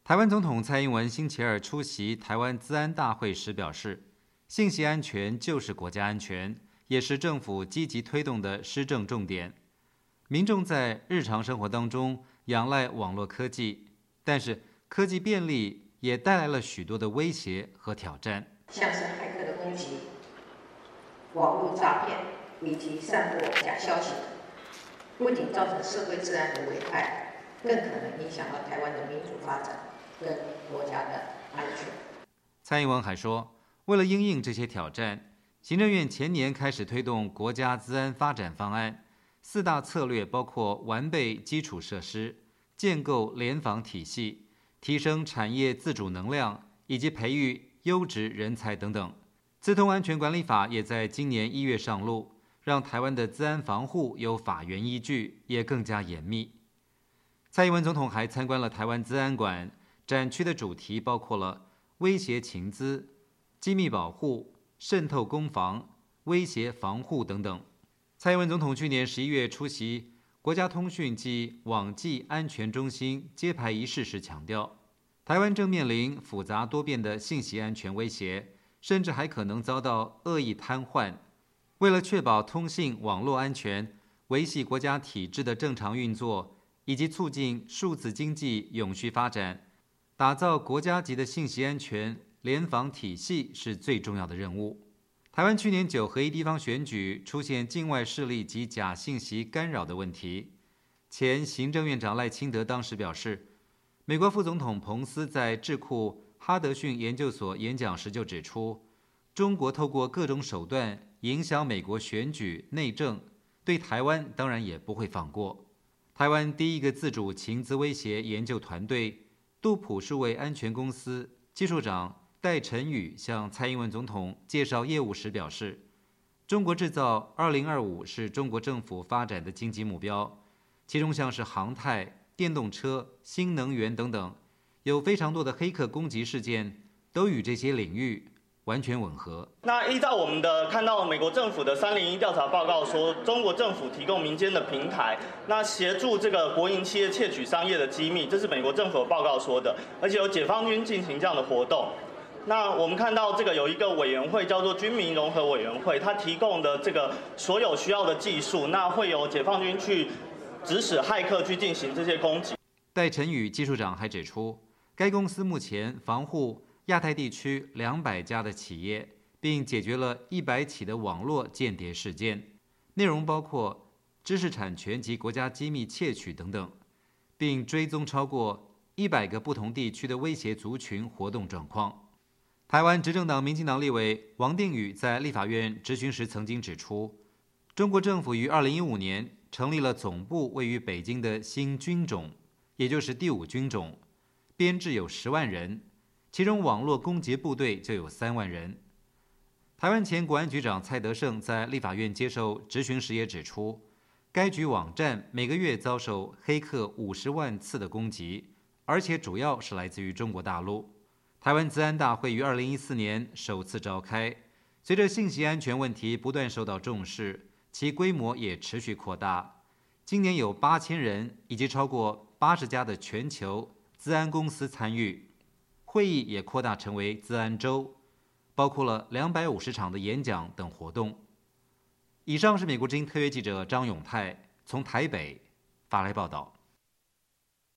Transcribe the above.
台湾总统蔡英文星期二出席台湾资安大会时表示，信息安全就是国家安全，也是政府积极推动的施政重点。民众在日常生活当中仰赖网络科技，但是科技便利也带来了许多的威胁和挑战， 像是骇客的攻击、网络诈骗以及散播假消息，不仅造成社会治安的危害，更可能影响到台湾的民主发展跟国家的安全。 蔡英文还说，为了因应这些挑战，行政院前年开始推动国家资安发展方案，4大策略包括完备基础设施、建构联防体系、提升产业自主能量以及培育优质人才等等。资通安全管理法也在今年1月上路，让台湾的资安防护有法源依据，也更加严密。蔡英文总统还参观了台湾资安馆，展区的主题包括了威胁情资、机密保护、渗透攻防、威胁防护等等。蔡英文总统去年11月出席国家通讯及网际安全中心揭牌仪式时强调，台湾正面临复杂多变的信息安全威胁，甚至还可能遭到恶意瘫痪。为了确保通信网络安全，维系国家体制的正常运作，以及促进数字经济永续发展，打造国家级的信息安全联防体系是最重要的任务。台湾去年9合1地方选举出现境外势力及假信息干扰的问题，前行政院长赖清德当时表示，美国副总统彭斯在智库哈德逊研究所演讲时就指出，中国透过各种手段影响美国选举内政，对台湾当然也不会放过。台湾第一个自主情资威胁研究团队杜普数位安全公司技术长戴晨宇向蔡英文总统介绍业务时表示，中国制造2025是中国政府发展的经济目标，其中像是航太、电动车、新能源等等，有非常多的黑客攻击事件都与这些领域完全吻合。 那依照我们的看到美国政府的301调查报告说，中国政府提供民间的平台，那协助这个国营企业窃取商业的机密，这是美国政府的报告说的，而且有解放军进行这样的活动。那我们看到这个有一个委员会叫做军民融合委员会，它提供的这个所有需要的技术，那会由解放军去指使骇客去进行这些攻击。 戴晨宇技术长还指出，该公司目前防护亚太地区200家的企业，并解决了100起的网络间谍事件，内容包括知识产权及国家机密窃取等等，并追踪超过100个不同地区的威胁族群活动状况。台湾执政党民进党立委王定宇在立法院质询时曾经指出，中国政府于2015年成立了总部位于北京的新军种，也就是第5军种，编制有10万人，其中网络攻击部队就有3万人。台湾前国安局长蔡德胜在立法院接受质询时也指出，该局网站每个月遭受黑客50万次的攻击，而且主要是来自于中国大陆。台湾资安大会于2014年首次召开，随着信息安全问题不断受到重视，其规模也持续扩大。今年有8000人以及超过80家的全球资安公司参与，会议也扩大成为资安周，包括了250场的演讲等活动。以上是美国之音特约记者张永泰从台北发来报道。